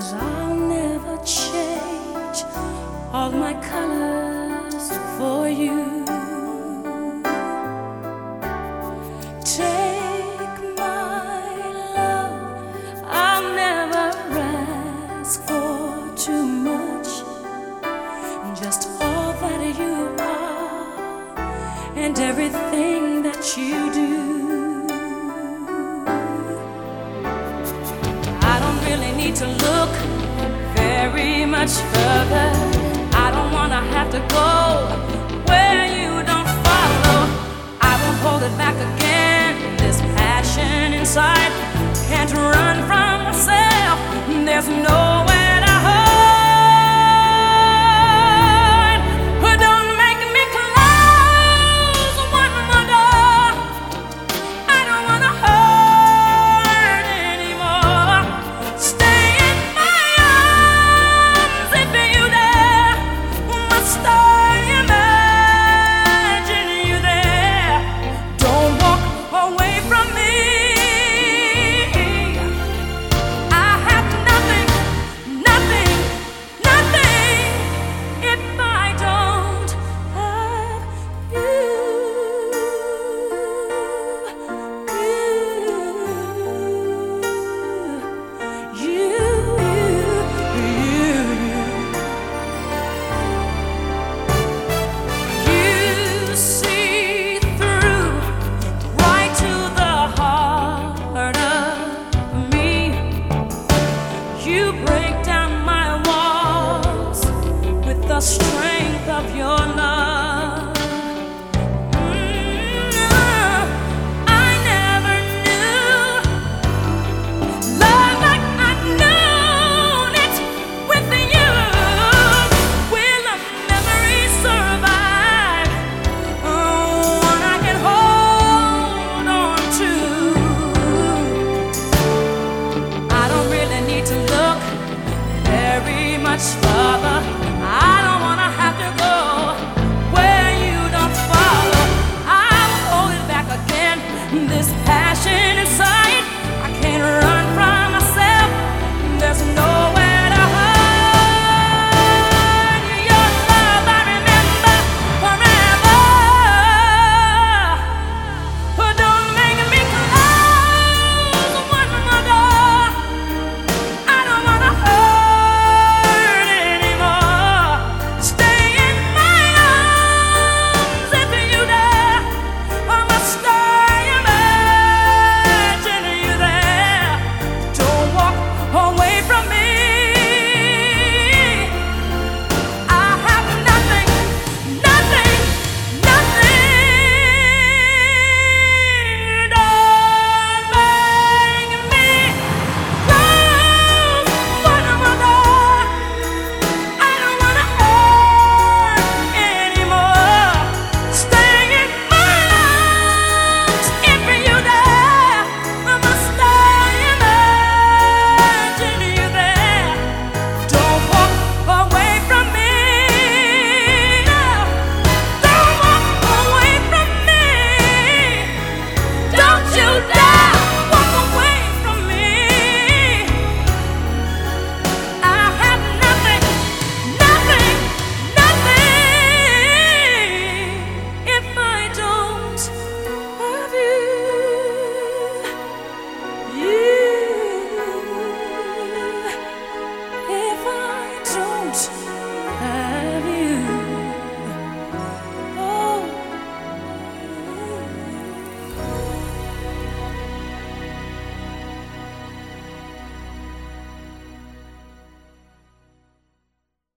I'll never change all my colors for you. Take my love, I'll never ask for too much. Just all that you are and everything that you do. I don't really need to look very much further. I don't wanna have to go where you don't follow. I won't hold it back again. This passion inside can't run from myself. There's nowhere to hide. Don't make me close one more door. I don't wanna hurt anymore. Stay in my arms if you dare. Must I imagine you there? Don't walk away from me. I have nothing, nothing, nothing if I don't have you. You see through right to the heart of me. You break down my walls with the strength of your love. I never knew love like I've known it with you. Will a memory survive? One I can hold on to. I don't really need to look very much further.